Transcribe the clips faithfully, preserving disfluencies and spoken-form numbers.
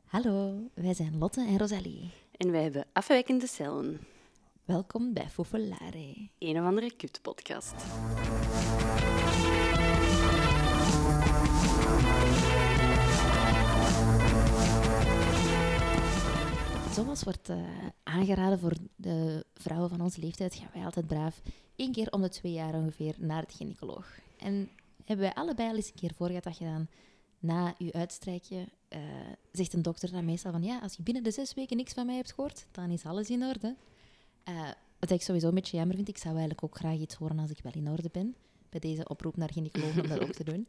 Hallo, wij zijn Lotte en Rosalie. En wij hebben afwijkende cellen. Welkom bij Fofolare. Een of andere kutpodcast. Zoals wordt uh, aangeraden voor de vrouwen van onze leeftijd, gaan wij altijd braaf één keer om de twee jaar ongeveer naar het gynaecoloog. En hebben wij allebei al eens een keer voor gehad dat je dan na je uitstrijkje uh, zegt een dokter dan meestal van ja, als je binnen de zes weken niks van mij hebt gehoord, dan is alles in orde. Uh, wat ik sowieso een beetje jammer vind, ik zou eigenlijk ook graag iets horen als ik wel in orde ben. Bij deze oproep naar gynaecologen om dat ook te doen.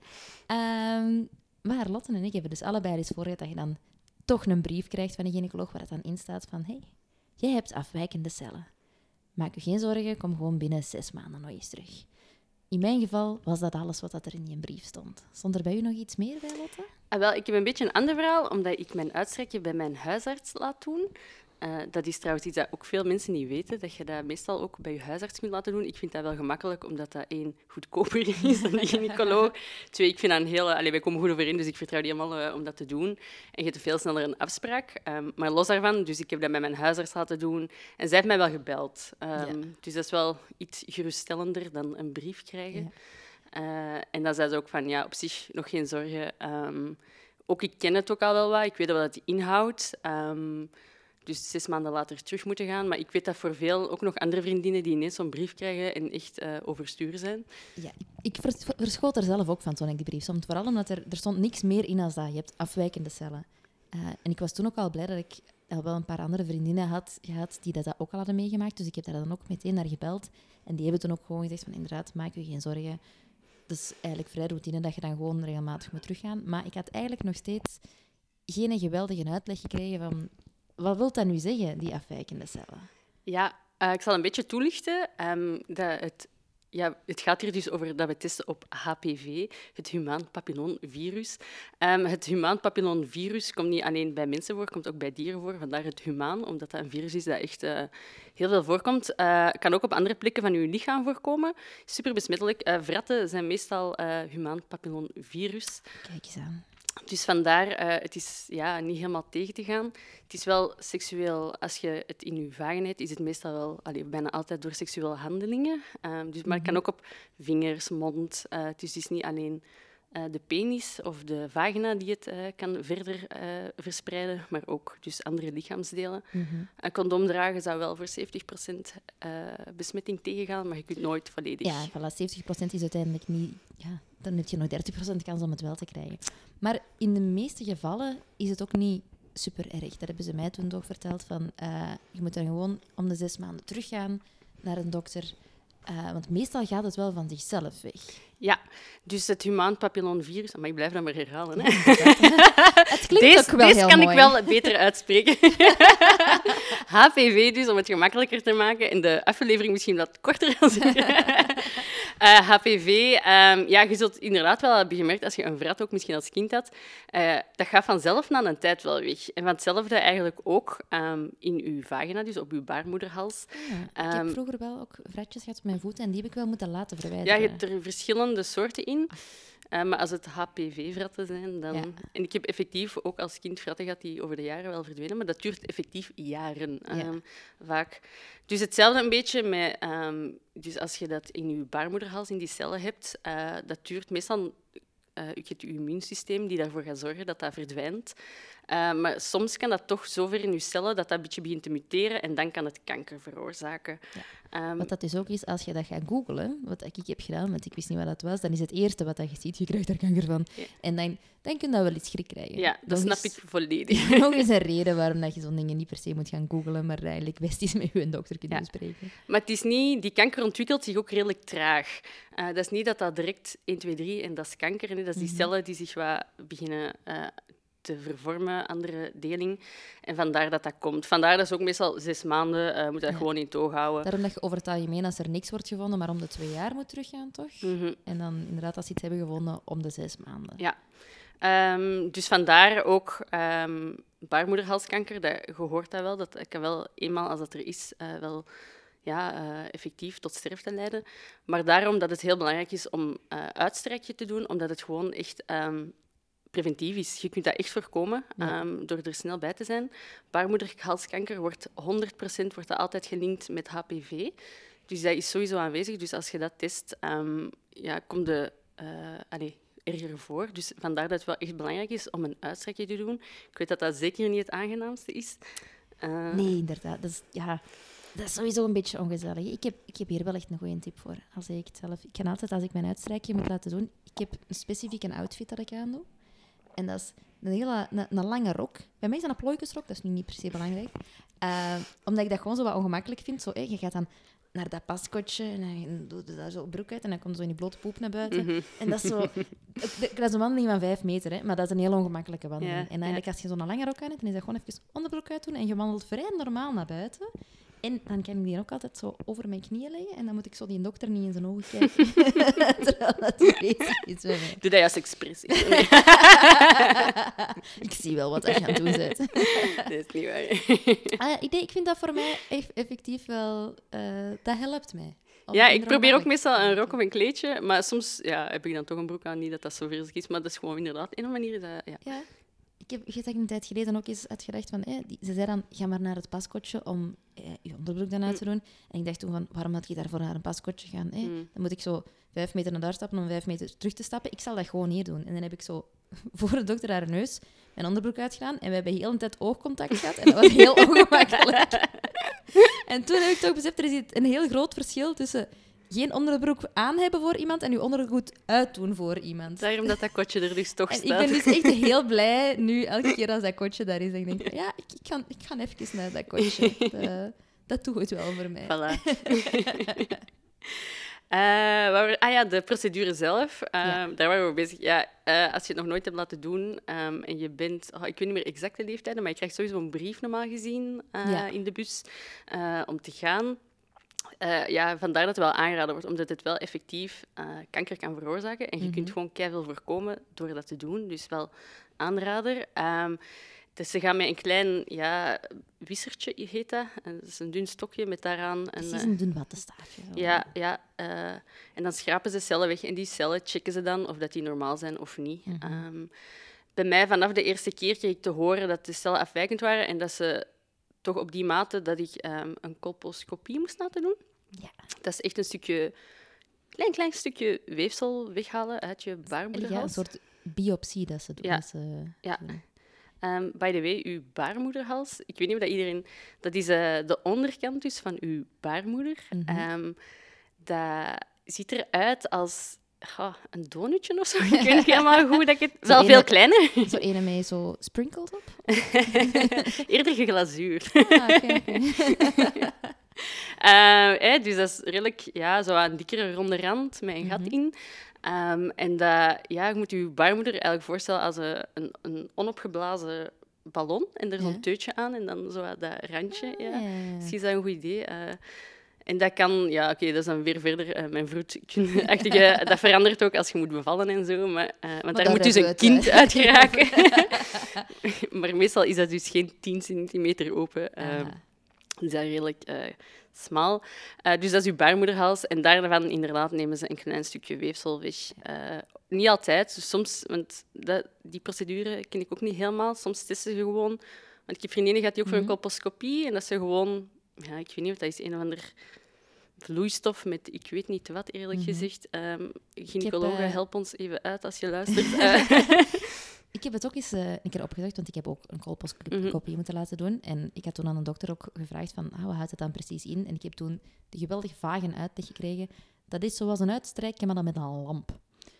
Um, maar Lotte en ik hebben dus allebei eens voor gehad dat je dan toch een brief krijgt van een gynaecoloog waar het dan in staat van hey, jij hebt afwijkende cellen. Maak je geen zorgen, kom gewoon binnen zes maanden nog eens terug. In mijn geval was dat alles wat er in die brief stond. Stond er bij u nog iets meer bij, Lotte? Ah, wel, ik heb een beetje een ander verhaal, omdat ik mijn uitstrekje bij mijn huisarts laat doen. Uh, dat is trouwens iets dat ook veel mensen niet weten, dat je dat meestal ook bij je huisarts kunt laten doen. Ik vind dat wel gemakkelijk, omdat dat één, goedkoper is dan de gynaecoloog. Twee, ik vind dat een hele... Allee, wij komen goed overeen, dus ik vertrouw die allemaal uh, om dat te doen. En je hebt veel sneller een afspraak. Um, maar los daarvan, dus ik heb dat bij mijn huisarts laten doen. En zij heeft mij wel gebeld. Um, ja. Dus dat is wel iets geruststellender dan een brief krijgen. Ja. Uh, en dan zei ze ook van, ja, op zich nog geen zorgen. Um, ook, ik ken het ook al wel wat. Ik weet wel wat het inhoudt. Um, Dus zes maanden later terug moeten gaan. Maar ik weet dat voor veel, ook nog andere vriendinnen, die ineens zo'n brief krijgen en echt uh, overstuur zijn. Ja, ik verschoot er zelf ook van toen ik die brief stond. Vooral omdat er, er stond niks meer in als dat. Je hebt afwijkende cellen. Uh, en ik was toen ook al blij dat ik al wel een paar andere vriendinnen had gehad die dat ook al hadden meegemaakt. Dus ik heb daar dan ook meteen naar gebeld. En die hebben toen ook gewoon gezegd van inderdaad, maak je geen zorgen. Het is eigenlijk vrij routine dat je dan gewoon regelmatig moet teruggaan. Maar ik had eigenlijk nog steeds geen geweldige uitleg gekregen van... Wat wil dat nu zeggen, die afwijkende cellen? Ja, uh, ik zal een beetje toelichten. Um, dat het, ja, het gaat hier dus over dat we testen op H P V, het humaan papillonvirus. Um, het humaan papillonvirus komt niet alleen bij mensen voor, komt ook bij dieren voor. Vandaar het humaan, omdat dat een virus is dat echt uh, heel veel voorkomt. Uh, kan ook op andere plekken van uw lichaam voorkomen. Super besmettelijk. Uh, vratten zijn meestal uh, humaan papillonvirus. Kijk eens aan. Dus vandaar, uh, het is ja, niet helemaal tegen te gaan. Het is wel seksueel, als je het in je vagina hebt, is het meestal wel, allee, bijna altijd door seksuele handelingen. Um, dus, maar het kan ook op vingers, mond. Uh, dus het is niet alleen uh, de penis of de vagina die het uh, kan verder uh, verspreiden, maar ook dus andere lichaamsdelen. Mm-hmm. Een condoom dragen zou wel voor zeventig procent uh, besmetting tegengaan, maar je kunt nooit volledig... Ja, voilà, zeventig procent is uiteindelijk niet... Ja, dan heb je nog dertig procent kans om het wel te krijgen. Maar in de meeste gevallen is het ook niet super erg. Dat hebben ze mij toen toch verteld. Van, uh, je moet dan gewoon om de zes maanden teruggaan naar een dokter. Uh, want meestal gaat het wel van zichzelf weg. Ja, dus het humaan papillonvirus... Maar ik blijf dat maar herhalen. Hè. Het klinkt deze, ook wel deze heel kan mooi. ik wel beter uitspreken. H P V dus, om het gemakkelijker te maken. En de aflevering misschien wat korter als ik. Uh, H P V, um, ja, je zult inderdaad wel hebben gemerkt, als je een vrat ook misschien als kind had, uh, dat gaat vanzelf na een tijd wel weg. En van hetzelfde eigenlijk ook um, in je vagina, dus op je baarmoederhals. Ja, ik heb um, vroeger wel ook vratjes gehad op mijn voeten en die heb ik wel moeten laten verwijderen. Ja, je hebt er verschillende soorten in. Uh, maar als het H P V-vratten zijn, dan... Ja. En ik heb effectief ook als kind vratten gehad die over de jaren wel verdwenen, maar dat duurt effectief jaren, um, ja. vaak. Dus hetzelfde een beetje met... Um, dus als je dat in je baarmoederhals, in die cellen hebt, uh, dat duurt meestal... Uh, je hebt je immuunsysteem die daarvoor gaat zorgen dat dat verdwijnt. Uh, maar soms kan dat toch zo ver in je cellen dat dat een beetje begint te muteren en dan kan het kanker veroorzaken. Ja. Um, wat dat dus ook is, als je dat gaat googlen, wat ik heb gedaan, want ik wist niet wat dat was, dan is het eerste wat je ziet, je krijgt er kanker van. Ja. En dan, dan kun je dat wel iets schrik krijgen. Ja, dat nog snap eens, ik volledig. Nog eens een reden waarom dat je zo'n dingen niet per se moet gaan googlen, maar eigenlijk best eens met je dokter kunt ja. bespreken. Maar het is niet, die kanker ontwikkelt zich ook redelijk traag. Uh, dat is niet dat dat direct één, twee, drie en dat is kanker. Nee, dat is die mm-hmm. cellen die zich wat beginnen... Uh, te vervormen, andere deling. En vandaar dat dat komt. Vandaar dat is ook meestal zes maanden, uh, moet dat ja. gewoon in toog houden. Daarom dat je over het algemeen, als er niks wordt gevonden, maar om de twee jaar moet teruggaan, toch? Mm-hmm. En dan inderdaad, als ze iets hebben gevonden, om de zes maanden. Ja. Um, dus vandaar ook um, baarmoederhalskanker, dat, je hoort dat wel, dat kan wel eenmaal, als dat er is, uh, wel... Ja, uh, effectief tot sterfte leiden. Maar daarom dat het heel belangrijk is om uh, uitstrekje te doen, omdat het gewoon echt... Um, preventief is. Je kunt dat echt voorkomen Ja. um, door er snel bij te zijn. Baarmoederhalskanker wordt honderd procent wordt dat altijd gelinkt met H P V. Dus dat is sowieso aanwezig. Dus als je dat test, um, ja, komt de... Uh, allez, erger voor. Dus vandaar dat het wel echt belangrijk is om een uitstrekje te doen. Ik weet dat dat zeker niet het aangenaamste is. Uh, Nee, inderdaad. Dat is, ja, dat is sowieso een beetje ongezellig. Ik heb, ik heb hier wel echt een goede tip voor. Al zeg ik het zelf. Ik kan altijd, als ik mijn uitstrijkje moet laten doen, ik heb een specifiek een outfit dat ik aan doe. En dat is een, hele, een, een lange rok. Bij mij is dat een plooikensrok, dat is nu niet per se belangrijk. Uh, omdat ik dat gewoon zo wat ongemakkelijk vind. Zo, hé, je gaat dan naar dat paskotje en dan doe je daar zo broek uit en dan komt zo in die blote poep naar buiten. Mm-hmm. En dat is zo... Dat is een wandeling van vijf meter, hè, maar dat is een heel ongemakkelijke wandeling. Ja, en eigenlijk ja. als je zo'n lange rok aan hebt, dan is dat gewoon even onderbroek uit doen en je wandelt vrij normaal naar buiten. En dan kan ik die ook altijd zo over mijn knieën leggen en dan moet ik zo die dokter niet in zijn ogen kijken. Terwijl dat bezig is bij mij. Doe dat juist expres. Nee. Ik zie wel wat je aan het doen bent. Dat is niet waar. Ah, ik, denk, ik vind dat voor mij eff- effectief wel... Uh, dat helpt mij. Om Ja, ik minder probeer ook ongemakkelijk meestal te een worden. rok of een kleedje, maar soms ja, heb ik dan toch een broek aan. Niet dat dat zo vreselijk is, maar dat is gewoon inderdaad een manier. Dat, ja. Ja. Ik heb ik heb een tijd geleden ook eens uitgedacht van... Eh, die, ze zei dan, ga maar naar het paskotje om eh, je onderbroek dan uit te doen. En ik dacht toen van, waarom had je daarvoor naar een paskotje gaan? Eh? Mm. Dan moet ik zo vijf meter naar daar stappen om vijf meter terug te stappen. Ik zal dat gewoon hier doen. En dan heb ik zo voor de dokter haar neus mijn onderbroek uitgedaan. En we hebben heel een tijd oogcontact gehad. En dat was heel ongemakkelijk. En toen heb ik toch beseft, er is een heel groot verschil tussen... geen onderbroek aan hebben voor iemand en je onderbroek uitdoen voor iemand. Daarom dat dat kotje er dus toch En ik staat. ben dus echt heel blij nu, elke keer als dat kotje daar is. Dat ik denk, van, ja, ik, ik, ga, ik ga even naar dat kotje. Dat, dat doet het wel voor mij. Voilà. Uh, waar we, ah ja, de procedure zelf. Uh, Ja. Daar waren we bezig. Ja, uh, als je het nog nooit hebt laten doen um, en je bent... Oh, ik weet niet meer exacte leeftijden, maar je krijgt sowieso een brief normaal gezien uh, Ja. in de bus uh, om te gaan. Uh, ja, vandaar dat het wel aangeraden wordt, omdat het wel effectief uh, kanker kan veroorzaken. En je Mhm. kunt gewoon keiveel voorkomen door dat te doen. Dus wel aanrader. Um, dus ze gaan met een klein ja, wissertje, heet dat. En dat is een dun stokje met daaraan... Een, Precies een dun wattenstaafje. Zo. ja, ja uh, en dan schrapen ze cellen weg. En die cellen checken ze dan of dat die normaal zijn of niet. Mhm. Um, bij mij, vanaf de eerste keer, kreeg ik te horen dat de cellen afwijkend waren en dat ze toch op die mate dat ik um, een colposcopie moest laten doen. Ja. Dat is echt een stukje, klein, klein stukje weefsel weghalen uit je Ja, een baarmoederhals. soort biopsie dat ze doen. Ja. Dat ze Ja. doen. Um, by the way, uw baarmoederhals, ik weet niet of dat iedereen... Dat is uh, de onderkant dus van uw baarmoeder. Mhm. Um, dat ziet eruit als oh, een donutje of zo. Ik weet niet helemaal hoe dat ik het... Wel ene- veel kleiner. Zo ene met zo sprinkles op. Eerder geglazuur. Ah, oké, oké. Uh, eh, dus dat is redelijk ja, zo een dikkere ronde rand met een gat Mhm. in. Um, en dat, ja, je moet je baarmoeder eigenlijk voorstellen als een, een, een onopgeblazen ballon. En er is Ja. zo'n teutje aan en dan zo dat randje. Ja. Ah, ja, ja. Misschien is dat een goed idee. Uh, en dat kan... Ja, oké, okay, dat is dan weer verder uh, mijn vroedachtige... Dat verandert ook als je moet bevallen en zo. Maar, uh, want daar daar moet dus hebben een we het, kind hè. uit geraken. Maar meestal is dat dus geen tien centimeter open. Uh, Ah. is dat redelijk uh, smal. Uh, dus dat is uw baarmoederhals. En daarvan inderdaad nemen ze een klein stukje weefsel weg. Uh, niet altijd. Dus soms, want dat, die procedure ken ik ook niet helemaal. Soms testen ze gewoon... Want ik heb vriendinnen gehad die ook voor een Mhm. colposcopie. En dat ze gewoon... Ja, ik weet niet of dat is een of ander vloeistof met ik weet niet wat, eerlijk Mhm. gezegd. Um, gynaecologen, eh, help ons even uit als je luistert. Uh, Ik heb het ook eens uh, een keer opgezocht, want ik heb ook een colposcopie Mhm. moeten laten doen. En ik had toen aan een dokter ook gevraagd van, ah, wat houdt het dan precies in? En ik heb toen de geweldig vage uitleg gekregen. Dat is zoals een uitstrijkje, maar dan met een lamp.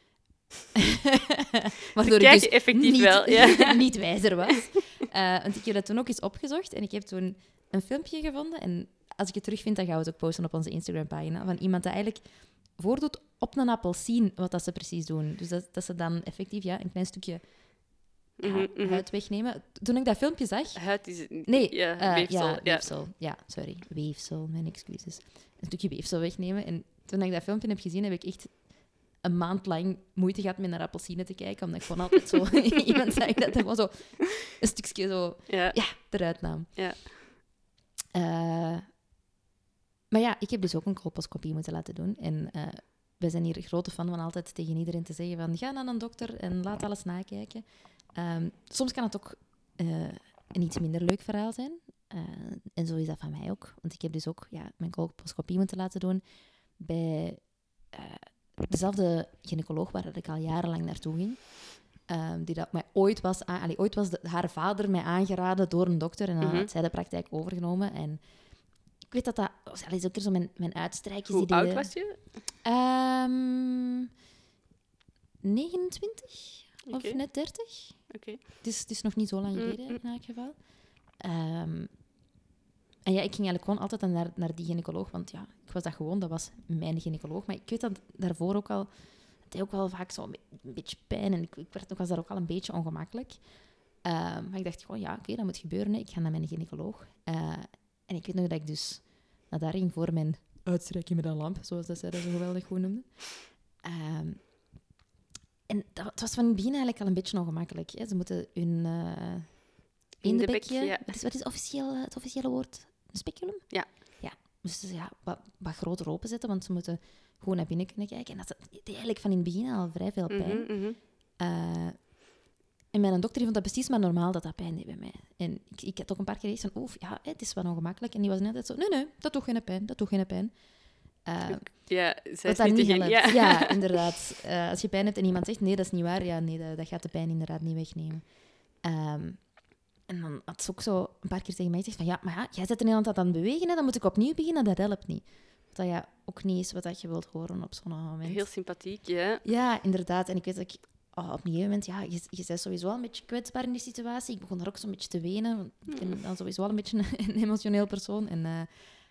Waardoor ik kijk dus effectief niet, wel, ja. niet wijzer was. Uh, want ik heb dat toen ook eens opgezocht en ik heb toen een filmpje gevonden. En als ik het terugvind, dan gaan we het ook posten op onze Instagram-pagina. Van iemand dat eigenlijk voordoet op een appelsien wat dat ze precies doen. Dus dat, dat ze dan effectief ja, een klein stukje ja, Mhm, mhm. huid wegnemen. Toen ik dat filmpje zag... Huid is het niet. Nee, Ja, eh, weefsel. ja, Ja. weefsel. Ja, sorry. Weefsel, mijn excuses. Een stukje weefsel wegnemen. En toen ik dat filmpje heb gezien, heb ik echt een maand lang moeite gehad met naar appelsine te kijken, omdat ik gewoon altijd zo iemand zag dat hij gewoon zo een stukje zo Ja. ja, eruit nam. Ja. Uh, maar ja, ik heb dus ook een colposcopie moeten laten doen. En uh, wij zijn hier grote fan van altijd tegen iedereen te zeggen van ga naar een dokter en laat alles nakijken. Um, soms kan het ook uh, een iets minder leuk verhaal zijn. Uh, en zo is dat van mij ook. Want ik heb dus ook ja, mijn colposcopie moeten laten doen bij uh, dezelfde gynaecoloog waar ik al jarenlang naartoe ging. Um, die dat mij ooit was... Aan, allee, ooit was de, haar vader mij aangeraden door een dokter en dan mm-hmm. had zij de praktijk overgenomen. En ik weet dat dat... Allee, is ook er zo mijn, mijn uitstrijkjes... Hoe die oud deden. was je? Um, negenentwintig okay. of net dertig. Okay. Het, is, het is nog niet zo lang geleden, mm-hmm. in elk geval. Um, en ja, ik ging eigenlijk gewoon altijd naar, naar die gynaecoloog, want ja, ik was dat gewoon, dat was mijn gynaecoloog. Maar ik weet dat daarvoor ook al... Het deed ook wel vaak zo een, een beetje pijn en ik, ik, werd, ik was daar ook al een beetje ongemakkelijk. Uh, maar ik dacht gewoon, ja, oké, okay, dat moet gebeuren. Hè. Ik ga naar mijn gynaecoloog. Uh, en ik weet nog dat ik dus naar daar ging voor mijn uitstrijking met een lamp, zoals dat zij dat zo geweldig goed noemden. Um, en dat, het was van het begin eigenlijk al een beetje ongemakkelijk. Hè. Ze moeten hun uh, eendebekje... Ja. Wat is, wat is officieel, het officiële woord? Een speculum? Ja. Ja, dus ja, wat, wat groter openzetten, want ze moeten gewoon naar binnen kunnen kijken. En dat deed eigenlijk van in het begin al vrij veel pijn. Mm-hmm, mm-hmm. Uh, en mijn dokter vond dat precies maar normaal dat dat pijn deed bij mij. En ik, ik had ook een paar keer gezegd van, oef, ja, het is wel ongemakkelijk. En die was net zo, nee, nee, dat doet geen pijn, dat doet geen pijn. Uh, ja, zij is niet niet degene. Ja. ja, inderdaad. Uh, als je pijn hebt en iemand zegt, nee, dat is niet waar, ja, nee, dat, dat gaat de pijn inderdaad niet wegnemen. Um, en dan had ze ook zo een paar keer tegen mij gezegd van, ja, maar ja, jij zit er heel aan het aan het bewegen, hè, dan moet ik opnieuw beginnen, dat helpt niet. Wat ja ook niet is wat je wilt horen op zo'n moment. Heel sympathiek, ja. Ja, inderdaad. En ik weet dat ik oh, op een gegeven moment, ja, je, je bent sowieso wel een beetje kwetsbaar in die situatie. Ik begon daar ook zo'n beetje te wenen, want ik ben dan sowieso wel een beetje een, een emotioneel persoon. En, uh,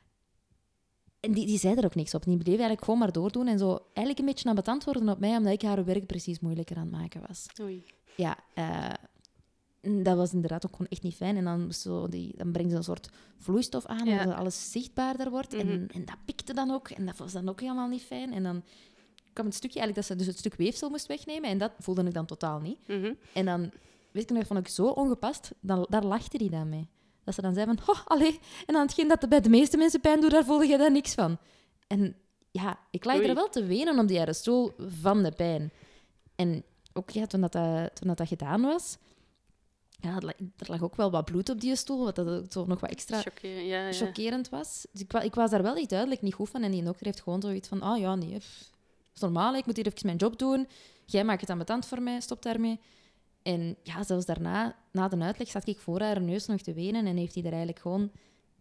en die, die zei er ook niks op. Die bleef eigenlijk gewoon maar doordoen en zo eigenlijk een beetje ambetant worden op mij, omdat ik haar werk precies moeilijker aan het maken was. Oei. Ja, uh, dat was inderdaad ook gewoon echt niet fijn. En dan, zo die, dan brengt ze een soort vloeistof aan, ja. Waardoor alles zichtbaarder wordt. Mm-hmm. En, en dat pikte dan ook. En dat was dan ook helemaal niet fijn. En dan kwam het stukje eigenlijk dat ze dus het stuk weefsel moest wegnemen. En dat voelde ik dan totaal niet. Mm-hmm. En dan, weet ik nog, vond ik zo ongepast. Dan, daar lachte hij dan mee. Dat ze dan zei van, oh, allee. En dan hetgeen dat bij de meeste mensen pijn doet, daar voelde je daar niks van. En ja, ik lag er wel te wenen op die stoel van de pijn. En ook ja, toen, dat, uh, toen dat, dat gedaan was... Ja, er lag ook wel wat bloed op die stoel, wat dat zo nog wat extra Chockeren, ja, ja. chockerend was. Dus ik, ik was daar wel echt duidelijk niet goed van. En die dokter heeft gewoon zoiets van, ah oh, ja, nee, pff, dat is normaal, ik moet hier even mijn job doen. Jij maakt het ambetant voor mij, stop daarmee. En ja, zelfs daarna, na de uitleg, zat ik voor haar neus nog te wenen en heeft hij er eigenlijk gewoon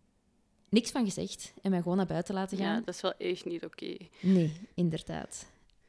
niks van gezegd en mij gewoon naar buiten laten gaan. Ja, dat is wel echt niet oké. Okay. Nee, inderdaad.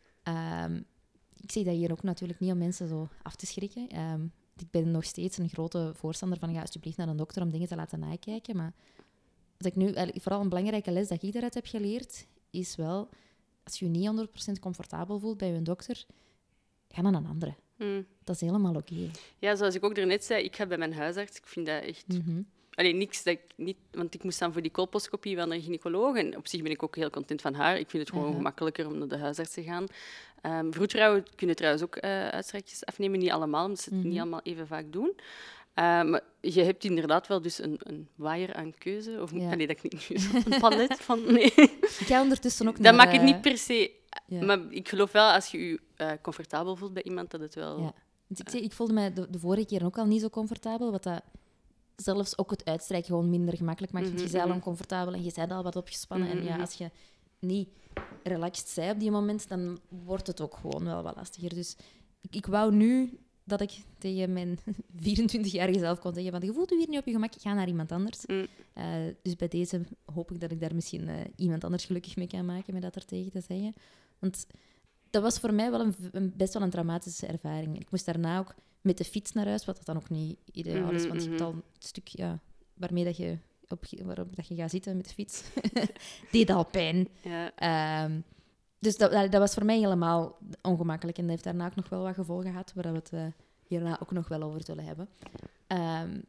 Um, ik zeg dat hier ook natuurlijk niet om mensen zo af te schrikken. Um, Ik ben nog steeds een grote voorstander van ga alsjeblieft naar een dokter om dingen te laten nakijken. Maar wat ik nu, vooral een belangrijke les dat ik daaruit heb geleerd, is wel, als je je niet honderd procent comfortabel voelt bij je dokter, ga naar een andere. Mm. Dat is helemaal oké. Okay. Ja, zoals ik ook daarnet zei, ik ga bij mijn huisarts. Ik vind dat echt... Mm-hmm. Allee, niks dat ik niet... Want ik moest dan voor die colposcopie wel naar een gynaecoloog. En op zich ben ik ook heel content van haar. Ik vind het gewoon uh-huh. gemakkelijker om naar de huisarts te gaan. Um, vroedvrouwen kunnen trouwens ook uh, uitstrijkjes afnemen. Niet allemaal, omdat ze het mm-hmm. niet allemaal even vaak doen. Uh, maar je hebt inderdaad wel dus een, een waaier aan keuze. Of ja. nee, dat klinkt nu zo. Een palet van... Nee. Ik ga ondertussen ook dat naar... Dat maakt het niet per se... Ja. Maar ik geloof wel, als je je uh, comfortabel voelt bij iemand, dat het wel... Ja. Dus ik, zeg, ik voelde mij de, de vorige keer ook al niet zo comfortabel, wat dat zelfs ook het uitstrijken gewoon minder gemakkelijk maakt. Mm-hmm. Want je zei al oncomfortabel en je zei al wat opgespannen. Mm-hmm. En ja, als je niet relaxed zei op die moment, dan wordt het ook gewoon wel wat lastiger. Dus ik, ik wou nu dat ik tegen mijn vierentwintigjarige zelf kon zeggen van je voelt je hier niet op je gemak, ga naar iemand anders. Mm. Uh, dus bij deze hoop ik dat ik daar misschien uh, iemand anders gelukkig mee kan maken met dat er tegen te zeggen. Want dat was voor mij wel een, een, best wel een traumatische ervaring. Ik moest daarna ook met de fiets naar huis, wat dat dan ook niet ideaal mm-hmm, is, want je hebt al een stuk ja, waarmee dat je, op, waarop dat je gaat zitten met de fiets. Deed al pijn. Ja. Um, dus dat, dat was voor mij helemaal ongemakkelijk. En dat heeft daarna ook nog wel wat gevolgen gehad, waar we het uh, hierna ook nog wel over zullen hebben. Um,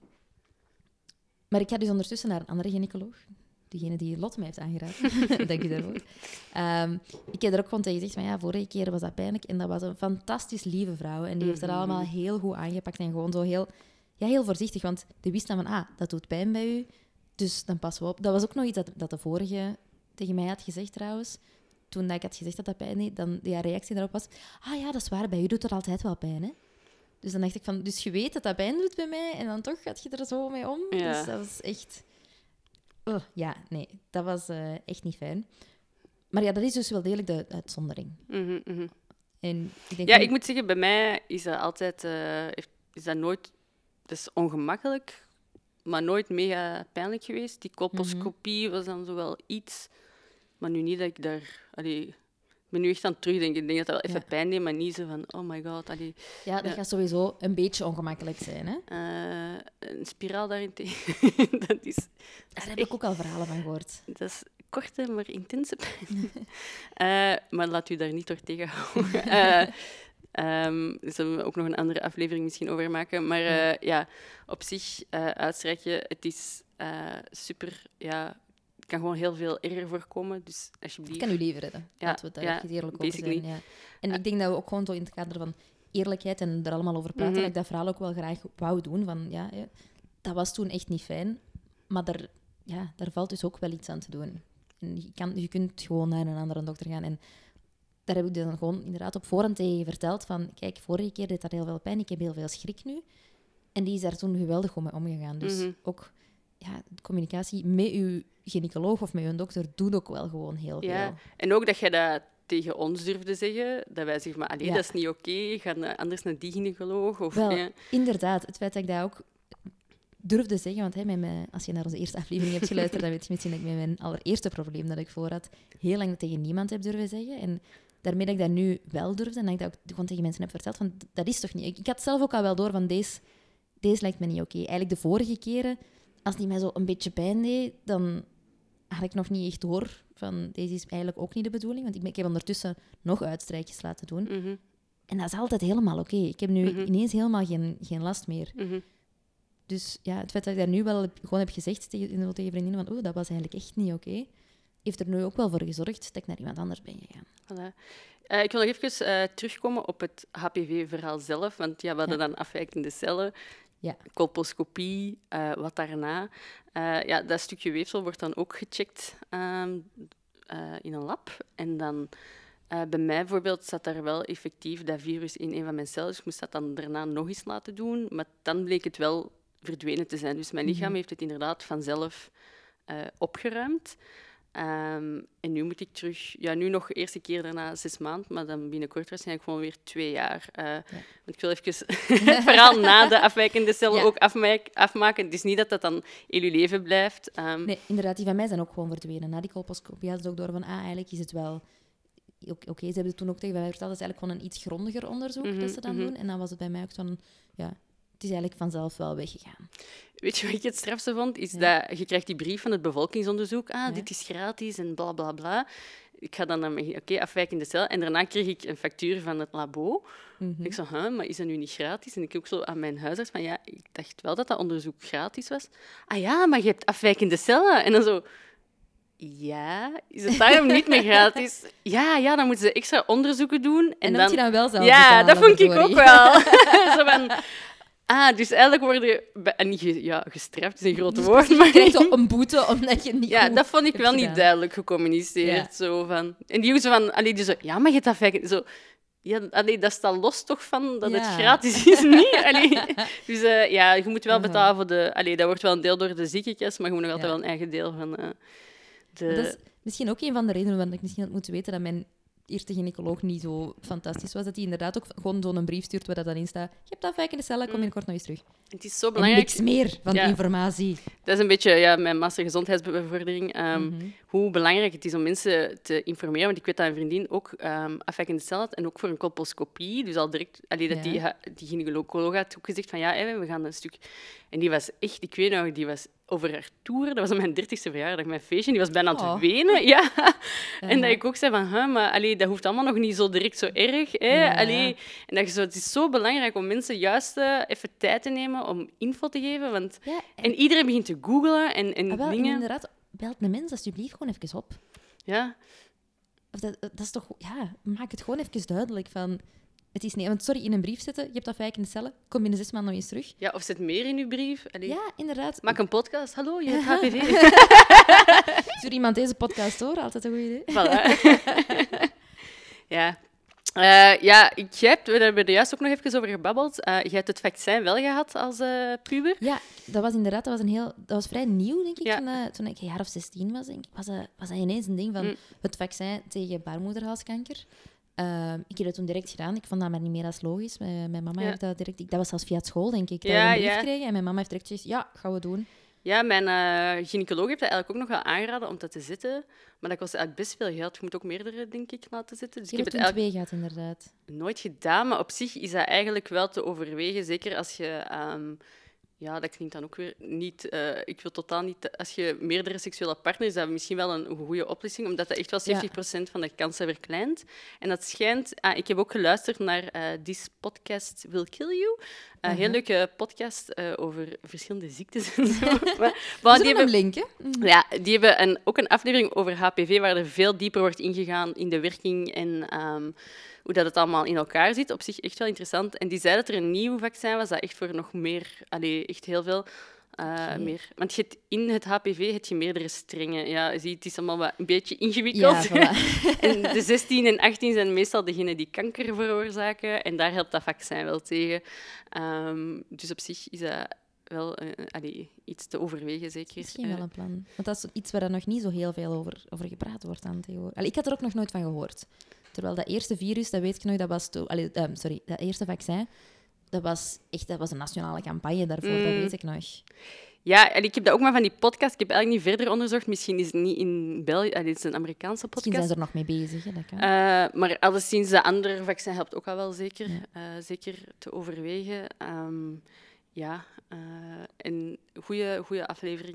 maar ik ga dus ondertussen naar een andere gynaecoloog. Degene die Lotte mij heeft aangeraden. Dank je daarvoor. Um, ik heb er ook gewoon tegen gezegd van ja, vorige keer was dat pijnlijk. En dat was een fantastisch lieve vrouw. En die heeft dat allemaal heel goed aangepakt. En gewoon zo heel, ja, heel voorzichtig. Want die wist dan van, ah, dat doet pijn bij u. Dus dan passen we op. Dat was ook nog iets dat, dat de vorige tegen mij had gezegd trouwens. toen dat ik had gezegd dat dat pijn deed, dan die reactie daarop was... Ah ja, dat is waar, bij u doet het altijd wel pijn, hè? Dus dan dacht ik van... Dus je weet dat dat pijn doet bij mij en dan toch gaat je er zo mee om. Ja. Dus dat was echt... Oh, ja, nee. Dat was uh, echt niet fijn. Maar ja, dat is dus wel degelijk de uitzondering. Mm-hmm, mm-hmm. En ik denk ja, nu... ik moet zeggen, bij mij is dat altijd... Uh, is dat nooit... Dat is ongemakkelijk, maar nooit mega pijnlijk geweest. Die colposcopie mm-hmm. was dan zo wel iets... Maar nu niet dat ik daar... Allee, ik ben nu echt aan het terugdenken. Ik denk dat dat wel even ja. pijn deed, maar niet zo van... Oh my god, allee. Ja, dat ja. gaat sowieso een beetje ongemakkelijk zijn, hè? Uh, een spiraal daarentegen. dat is... Dat daar is heb echt, ik ook al verhalen van gehoord. Dat is korte, maar intense pijn. uh, maar laat u daar niet door tegenhouden. uh, Um, dus daar zullen we ook nog een andere aflevering misschien over maken. Maar uh, ja, op zich, uh, uitstrijken, het is uh, super... Ja, het kan gewoon heel veel erger voorkomen. Dus alsjeblieft... Ik kan u leven redden. Ja, laten we het daar ja, even eerlijk over zijn. Ja. En uh, ik denk dat we ook gewoon zo in het kader van eerlijkheid en er allemaal over praten, mm-hmm. dat ik dat verhaal ook wel graag wou doen. Van, ja, ja, dat was toen echt niet fijn. Maar daar, ja, daar valt dus ook wel iets aan te doen. En je, kan, je kunt gewoon naar een andere dokter gaan en... Daar heb ik dan gewoon inderdaad op voorhand tegen je verteld van... Kijk, vorige keer deed dat heel veel pijn. Ik heb heel veel schrik nu. En die is daar toen geweldig mee omgegaan. Dus mm-hmm. ook ja, de communicatie met uw gynaecoloog of met uw dokter doet ook wel gewoon heel ja. veel. En ook dat je dat tegen ons durfde zeggen. Dat wij zeggen, maar allee, ja. dat is niet oké. Okay. Ga anders naar die gynaecoloog. Of, wel, ja. inderdaad. Het feit dat ik dat ook durfde zeggen... Want hey, met mijn, als je naar onze eerste aflevering hebt geluisterd... dan weet je misschien dat ik met mijn allereerste probleem dat ik voor had... heel lang tegen niemand heb durven zeggen. En... Daarmee dat ik dat nu wel durfde en dat ik dat ook gewoon tegen mensen heb verteld, van dat is toch niet... Ik, ik had zelf ook al wel door van deze, deze lijkt me niet oké. Okay. Eigenlijk de vorige keren, als die mij zo een beetje pijn deed, dan had ik nog niet echt door van deze is eigenlijk ook niet de bedoeling. Want ik, ik heb ondertussen nog uitstrijkjes laten doen. Mm-hmm. En dat is altijd helemaal oké. Okay. Ik heb nu mm-hmm. ineens helemaal geen, geen last meer. Mm-hmm. Dus ja, het feit dat ik dat nu wel heb, gewoon heb gezegd tegen, tegen vriendinnen van oh, dat was eigenlijk echt niet oké. Okay. Heeft er nu ook wel voor gezorgd dat ik naar iemand anders ben gegaan. Voilà. Uh, ik wil nog even uh, terugkomen op het H P V-verhaal zelf. Want ja, we hadden ja. dan afwijkende cellen, ja. colposcopie, uh, wat daarna. Uh, ja, dat stukje weefsel wordt dan ook gecheckt um, uh, in een lab. En dan, uh, bij mij bijvoorbeeld, zat daar wel effectief dat virus in een van mijn cellen. Dus ik moest dat dan daarna nog eens laten doen. Maar dan bleek het wel verdwenen te zijn. Dus mijn lichaam mm-hmm. heeft het inderdaad vanzelf uh, opgeruimd. Um, en nu moet ik terug... Ja, nu nog de eerste keer daarna zes maanden, maar dan binnenkort waarschijnlijk gewoon weer twee jaar. Uh, ja. Want ik wil even het verhaal na de afwijkende cellen ja. ook afmaak, afmaken. Het is niet dat dat dan heel je leven blijft. Um, nee, inderdaad, die van mij zijn ook gewoon verdwenen. Na die colposcopie hadden ze ook door van, ah, eigenlijk is het wel... Oké, okay, ze hebben het toen ook tegen mij verteld, dat is eigenlijk gewoon een iets grondiger onderzoek mm-hmm, dat ze dan mm-hmm. doen. En dan was het bij mij ook zo'n... Ja, het is eigenlijk vanzelf wel weggegaan. Weet je wat ik het strafste vond? Is ja. dat je krijgt die brief van het bevolkingsonderzoek. Ah, ja. dit is gratis en bla, bla, bla. Ik ga dan naar mijn... Oké, okay, afwijkende cel. En daarna kreeg ik een factuur van het labo. Mm-hmm. Ik zei, huh, maar is dat nu niet gratis? En ik ook zo aan mijn huisarts van, ja, ik dacht wel dat dat onderzoek gratis was. Ah ja, maar je hebt afwijkende cellen. En dan zo... Ja, is het daarom niet meer gratis? Ja, ja, dan moeten ze extra onderzoeken doen. En, en dan moet je dan wel zelf ja, dat vond ik ook wel. Zo van... Ah, dus eigenlijk worden je... Niet ge, ja, gestraft is een groot woord, dus maar... Je krijgt een boete omdat je niet Ja, goed dat vond ik wel gedaan. niet duidelijk gecommuniceerd. Ja. Zo van... En die zo van... Allee, die zo... Ja, maar je hebt dat fijn... Zo... Ja, allee, dat staat los toch van dat ja. het gratis is, niet? Allee, dus uh, ja, je moet wel betalen voor de... Allee, dat wordt wel een deel door de ziekenkast, maar je moet nog altijd ja. wel een eigen deel van... Uh, de... Dat is misschien ook een van de redenen waarom ik misschien had moeten weten dat mijn eerste gynaecoloog niet zo fantastisch was. Dat hij inderdaad ook gewoon zo'n brief stuurt waar dat dan in staat. Je hebt afwijkende cellen, kom binnenkort nog eens terug. Het is zo belangrijk. En niks meer van ja. informatie. Dat is een beetje ja, mijn master gezondheidsbevordering. Um, mm-hmm. Hoe belangrijk het is om mensen te informeren. Want ik weet dat een vriendin ook um, afwijkende cellen had. En ook voor een colposcopie. Dus al direct... Allee, dat ja. die, die gynaecoloog had ook gezegd van ja, hey, we gaan een stuk... En die was echt... Ik weet nog, die was over haar tour. Dat was op mijn dertigste verjaardag, mijn feestje. Die was bijna aan het oh. wenen. Ja. Uh-huh. En dat ik ook zei van... Huh, maar allee, dat hoeft allemaal nog niet zo direct zo erg. Hè? Ja. Allee, en dat je zo, het is zo belangrijk om mensen juist uh, even tijd te nemen om info te geven. Want, ja, en... en iedereen begint te googlen en, en ah, wel, dingen. En inderdaad, belt de mens alsjeblieft gewoon even op. Ja. Of dat, dat is toch... Ja, maak het gewoon even duidelijk van... Het is niet... Want sorry, in een brief zetten, je hebt dat vijf in de cellen, kom binnen zes maanden nog eens terug. Ja, of zit meer in uw brief? Allee. Ja, inderdaad. Maak een podcast. Hallo, je hebt H P V. Stuur iemand deze podcast door, altijd een goed idee. Voilà. Ja. Uh, ja, ik heb, we hebben er juist ook nog even over gebabbeld. Uh, je hebt het vaccin wel gehad als uh, puber. Ja, dat was inderdaad dat was een heel, dat was vrij nieuw, denk ik, Ja. toen, uh, toen ik een jaar of zestien was. Denk ik, was, dat, was dat ineens een ding van Mm. het vaccin tegen baarmoederhalskanker. Uh, ik heb dat toen direct gedaan. Ik vond dat maar niet meer als logisch. Mijn, mijn mama Ja. heeft dat direct... Dat was zelfs via school, denk ik. Dat Ja, we een brief ja. kregen. En mijn mama heeft direct gezegd, ja, gaan we doen. Ja, mijn uh, gynaecoloog heeft dat eigenlijk ook nog wel aangeraden om dat te zitten. Maar dat kost eigenlijk best veel geld. Je moet ook meerdere, denk ik, laten zitten. Dus Ik ik heb heb het het toen eigenlijk twee gehad, inderdaad. nooit gedaan. Maar op zich is dat eigenlijk wel te overwegen. Zeker als je... Um, ja, dat klinkt dan ook weer niet... Uh, ik wil totaal niet... Als je meerdere seksuele partners, is dat misschien wel een goede oplossing, omdat dat echt wel zeventig procent van de kansen verkleint. En dat schijnt... Ah, ik heb ook geluisterd naar uh, This Podcast Will Kill You. Een uh, heel leuke podcast uh, over verschillende ziektes en zo. maar, maar die hebben, een link, hè? Mm. Ja, die hebben een, ook een aflevering over H P V, waar er veel dieper wordt ingegaan in de werking en... Um, hoe dat het allemaal in elkaar zit. Op zich echt wel interessant. En die zei dat er een nieuw vaccin was, dat echt voor nog meer... Allee, echt heel veel uh, okay. meer... Want je hebt, in het H P V heb je meerdere strengen. Ja, zie, het is allemaal wat een beetje ingewikkeld. Ja, voilà. En de zestien en achttien zijn meestal degenen die kanker veroorzaken. En daar helpt dat vaccin wel tegen. Um, dus op zich is dat... wel uh, allee, iets te overwegen, zeker. Misschien wel een plan. Want dat is iets waar er nog niet zo heel veel over, over gepraat wordt aan tegenwoordig. Allee, ik had er ook nog nooit van gehoord. Terwijl dat eerste virus, dat weet ik nog, dat was... To- allee, um, sorry, dat eerste vaccin, dat was echt dat was een nationale campagne daarvoor, mm. dat weet ik nog. Ja, en ik heb dat ook maar van die podcast. Ik heb eigenlijk niet verder onderzocht. Misschien is het niet in België... Allee, het is een Amerikaanse podcast. Misschien zijn ze er nog mee bezig, hè, dat kan. Uh, maar alleszins, de andere vaccin helpt ook al wel zeker. Ja. Uh, zeker te overwegen. Um, Ja, uh, een goede aflevering.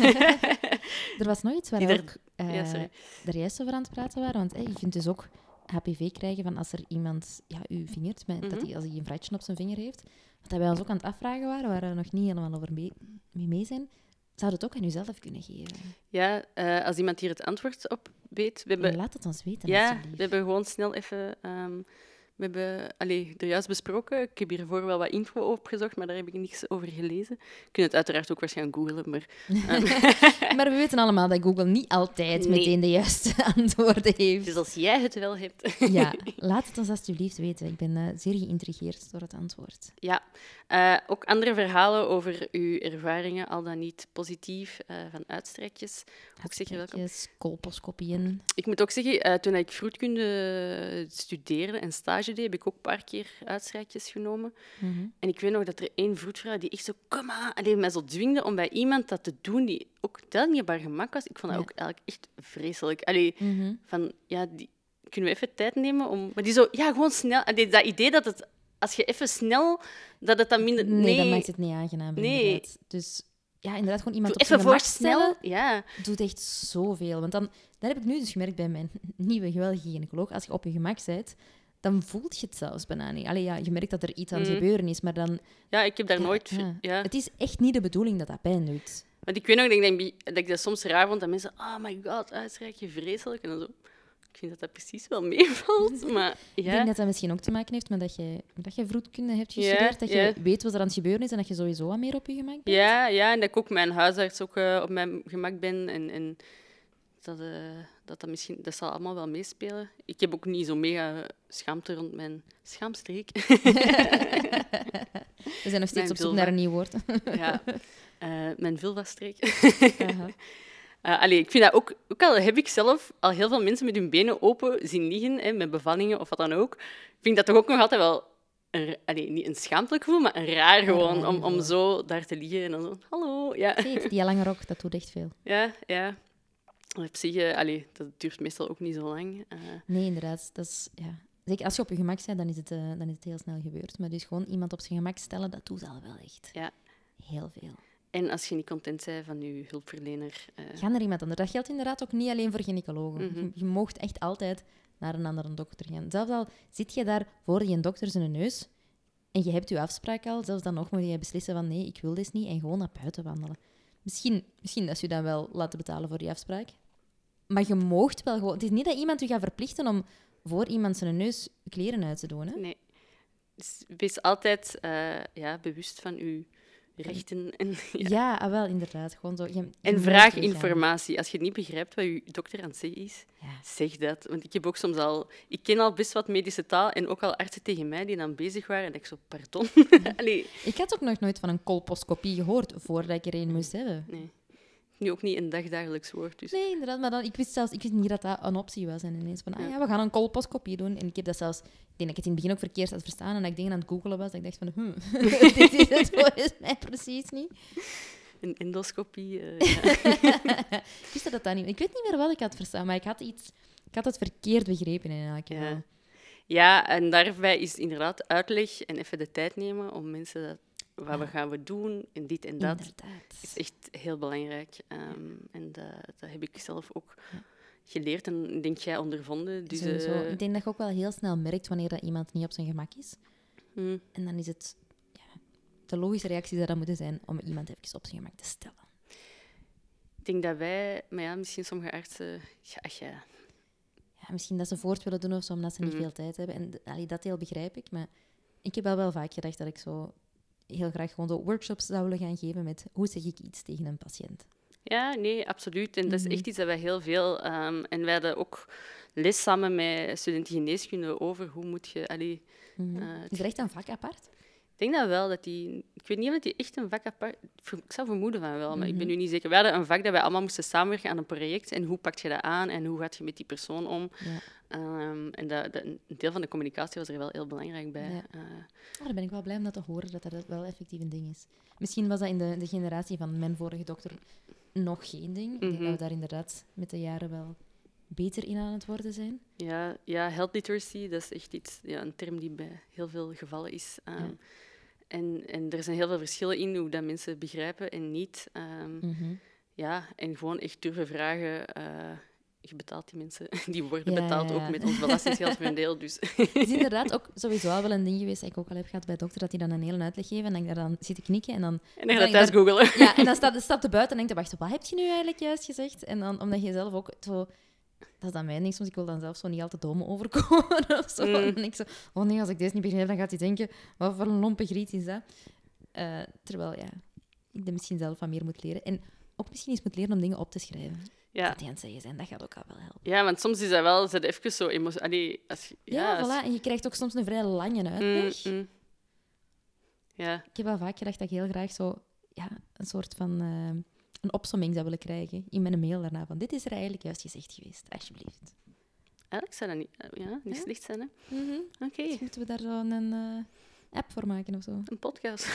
Er was nog iets waar we er... ook uh, ja, sorry. er juist over aan het praten waren. Want hey, je kunt dus ook H P V krijgen van als er iemand ja, u vingert, met, mm-hmm. dat hij, als hij een vratje op zijn vinger heeft. Wat wij ons ook aan het afvragen waren, waar we nog niet helemaal over mee, mee, mee zijn, zou het ook aan uzelf kunnen geven? Ja, uh, als iemand hier het antwoord op weet... We hebben... Laat het ons weten, Ja, alsjeblieft. we hebben gewoon snel even... Um, We hebben allee, er juist besproken. Ik heb hiervoor wel wat info opgezocht, maar daar heb ik niks over gelezen. Je kunt het uiteraard ook waarschijnlijk googlen, maar... Um. maar we weten allemaal dat Google niet altijd nee. meteen de juiste antwoorden heeft. Dus als jij het wel hebt... ja, laat het ons alsjeblieft weten. Ik ben uh, zeer geïntrigeerd door het antwoord. Ja, uh, ook andere verhalen over uw ervaringen, al dan niet positief, uh, van uitstrijkjes. Uitstrijkjes, colposcopieën. Ik moet ook zeggen, uh, toen ik vroedkunde studeerde en stage deed, heb ik ook een paar keer uitstrijkjes genomen. Mm-hmm. En ik weet nog dat er één vroedvrouw die echt zo, kom aan, alleen mij zo dwingde om bij iemand dat te doen die ook totaal niet op haar gemak was. Ik vond dat ja. ook eigenlijk echt vreselijk. Allee, mm-hmm. van, ja, die, kunnen we even tijd nemen om... Maar die zo, ja, gewoon snel. Allee, dat idee dat het, als je even snel, dat het dan minder... Nee, nee dat maakt het niet aangenaam, nee. inderdaad. Dus ja, inderdaad, gewoon iemand Doe op zijn gemak snel, stellen, ja. doet echt zoveel. Want dan, dat heb ik nu dus gemerkt bij mijn nieuwe geweldige gynaecoloog. Als je op je gemak bent, dan voelt je het zelfs bijna niet. Allee, ja, je merkt dat er iets aan het mm. gebeuren is, maar dan... Ja, ik heb daar ja, nooit... Ja. Ja. Het is echt niet de bedoeling dat dat pijn doet. Want ik weet nog dat ik, denk, dat ik dat soms raar vond, dat mensen... Oh my god, uitstrijkje, vreselijk. En dan zo... Ik vind dat dat precies wel meevalt, maar ja. Ik denk dat dat misschien ook te maken heeft met dat je, dat je vroedkunde hebt gestudeerd, ja, dat je ja. weet wat er aan het gebeuren is en dat je sowieso wat meer op je gemak bent. Ja, ja, en dat ik ook mijn huisarts ook uh, op mijn gemak ben en... en Dat, uh, dat, dat, misschien, dat zal allemaal wel meespelen. Ik heb ook niet zo mega schaamte rond mijn schaamstreek. We zijn nog steeds op zoek naar een nieuw woord. ja, uh, mijn vulvastreek. uh-huh. uh, allee, ik vind dat ook, ook al heb ik zelf al heel veel mensen met hun benen open zien liggen, hè, met bevallingen of wat dan ook, vind ik dat toch ook nog altijd wel een, allee, niet een schaamtelijk gevoel, maar een raar gewoon, ja, om, om zo daar te liggen en dan zo, hallo. Ja. Kijk, die lange rok, dat doet echt veel. Ja, ja. Op zich, uh, allee, dat duurt meestal ook niet zo lang. Uh... Nee, inderdaad. Dat is, ja. Zeker als je op je gemak bent, dan is, het, uh, dan is het heel snel gebeurd. Maar dus gewoon iemand op zijn gemak stellen, dat doet al wel echt. Ja. Heel veel. En als je niet content bent van je hulpverlener... Uh... Ga naar iemand anders. Dat geldt inderdaad ook niet alleen voor gynaecologen. Mm-hmm. Je, je moogt echt altijd naar een andere dokter gaan. Zelfs al zit je daar voor je dokter zijn neus en je hebt je afspraak al, zelfs dan nog moet je beslissen van nee, ik wil dit niet en gewoon naar buiten wandelen. Misschien, misschien dat ze je dan wel laten betalen voor die afspraak. Maar je moogt wel gewoon... Het is niet dat iemand je gaat verplichten om voor iemand zijn neus kleren uit te doen. Hè? Nee. Dus wees altijd uh, ja, bewust van uw rechten. En, ja. ja, ah, wel, inderdaad. Gewoon zo, je, je en vraag informatie. Als je niet begrijpt wat je dokter aan het zeggen is, ja. zeg dat. Want ik heb ook soms al... Ik ken al best wat medische taal en ook al artsen tegen mij die dan bezig waren. En ik zo, pardon. Nee. Ik had ook nog nooit van een colposcopie gehoord voordat ik er een moest hebben. Nee. Nu ook niet een dagdagelijks woord. Dus. Nee, inderdaad. Maar dan, ik wist zelfs ik wist niet dat dat een optie was. En ineens van, ah ja, we gaan een colposcopie doen. En ik heb dat zelfs... Ik denk dat ik het in het begin ook verkeerd had verstaan. En dat ik dingen aan het googelen was. Dat ik dacht van, hm, dit is het volgens mij precies niet. Een endoscopie. Uh, ja. Ik wist dat dat niet... Ik weet niet meer wat ik had verstaan, maar ik had iets... Ik had het verkeerd begrepen in elk geval. Ja. ja, en daarbij is inderdaad uitleg en even de tijd nemen om mensen... Dat wat we gaan we doen en dit en dat Inderdaad. is echt heel belangrijk. Um, en dat, dat heb ik zelf ook ja. geleerd en denk jij ondervonden. Dus, uh... Ik denk dat je ook wel heel snel merkt wanneer dat iemand niet op zijn gemak is. Hmm. En dan is het... Ja, de logische reactie zou dan moeten zijn om iemand even op zijn gemak te stellen. Ik denk dat wij... Maar ja, misschien sommige artsen... Ja, ja. Ja, misschien dat ze voort willen doen of zo, omdat ze niet hmm. veel tijd hebben. En allee, dat deel begrijp ik, maar ik heb wel wel vaak gedacht dat ik zo... heel graag gewoon zo workshops zou willen gaan geven met hoe zeg ik iets tegen een patiënt. Ja, nee, absoluut. En mm-hmm. dat is echt iets dat wij heel veel... Um, en wij hadden ook les samen met studenten geneeskunde over hoe moet je... Allee, mm-hmm. uh, is er echt een vak apart? Ik denk dat wel. Dat die, ik weet niet of die echt een vak apart... Ik zou vermoeden van wel, maar mm-hmm. ik ben nu niet zeker. We hadden een vak dat wij allemaal moesten samenwerken aan een project. En hoe pak je dat aan en hoe gaat je met die persoon om? Ja. Um, en dat, dat, een deel van de communicatie was er wel heel belangrijk bij. Ja. Uh, oh, daar ben ik wel blij om dat te horen, dat dat wel effectief een ding is. Misschien was dat in de, de generatie van mijn vorige dokter nog geen ding. Mm-hmm. Ik denk dat we daar inderdaad met de jaren wel beter in aan het worden zijn. Ja, ja health literacy, dat is echt iets, ja, een term die bij heel veel gevallen is. Um, ja. en, en er zijn heel veel verschillen in hoe dat mensen begrijpen en niet. Um, mm-hmm. Ja, en gewoon echt durven vragen... Uh, je betaalt die mensen, die worden ja, betaald ja, ja. ook met ons belastinggeld voor een deel. Dus. Het is inderdaad ook sowieso wel een ding geweest dat ik ook al heb gehad bij dokter, dat die dan een hele uitleg geven en dat ik daar dan zit te knikken en dan... En dan ga je thuis googlen. Ja, en dan staat, staat er buiten en denk je, wacht, wat heb je nu eigenlijk juist gezegd? En dan, omdat je zelf ook zo... Dat is dan mijn ding soms, ik wil dan zelf zo niet al te dom overkomen of zo. Mm. En ik zo, oh nee, als ik deze niet begrijp, dan gaat hij denken, wat voor een lompe griet is dat? Uh, terwijl, ja, ik er misschien zelf wat meer moet leren. En ook misschien eens moet leren om dingen op te schrijven. Ja. Dat die aan het zeggen zijn, dat gaat ook al wel helpen. Ja, want soms is dat wel dat even zo emotioneel. Ja, ja, als... voilà. En je krijgt ook soms een vrij lange uitleg. Mm, mm. Ja. Ik heb wel vaak gedacht dat ik heel graag zo ja, een soort van uh, een opsomming zou willen krijgen in mijn mail daarna. Van, dit is er eigenlijk juist gezegd geweest, alsjeblieft. Eigenlijk zou dat niet, ja, niet ja? slecht zijn, hè? Mm-hmm. Oké. Okay. Dus moeten we daar zo een uh, app voor maken of zo? Een podcast.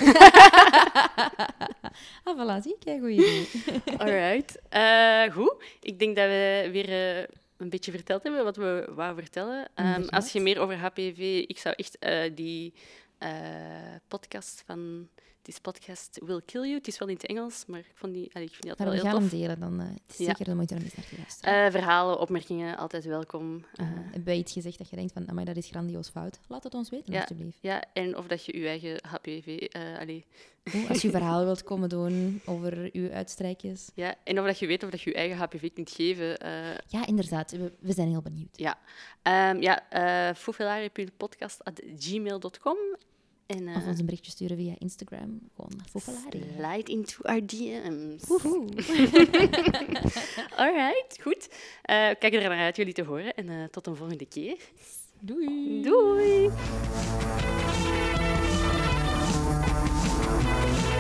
Ah, voilà, zie ik. Ja, goed idee. Alright. Uh, goed. Ik denk dat we weer uh, een beetje verteld hebben wat we wou vertellen. Um, als je meer over H P V... Ik zou echt uh, die uh, podcast van... This podcast will kill you. Het is wel in het Engels, maar ik, vond die, allee, ik vind die altijd maar wel heel tof. We gaan hem delen, dan uh, het is zeker ja. de moeite om eens naar te luisteren. Uh, verhalen, opmerkingen, altijd welkom. Uh, uh, heb je iets gezegd dat je denkt van, amai, dat is grandioos fout? Laat het ons weten, ja, alsjeblieft. Ja, en of dat je je eigen H P V... Uh, allee. Oeh, als je verhaal wilt komen doen over uw uitstrijkjes. Ja, en of dat je weet of dat je je eigen H P V kunt geven. Uh... Ja, inderdaad. We, we zijn heel benieuwd. Ja, um, ja uh, foufelari punt podcast at gmail dot com. En, uh, of ons een berichtje sturen via Instagram. Gewoon Foufelari. Slide into our D M's. Woehoe. Alright, goed. Uh, kijk er naar uit jullie te horen. En uh, tot een volgende keer. Doei. Doei.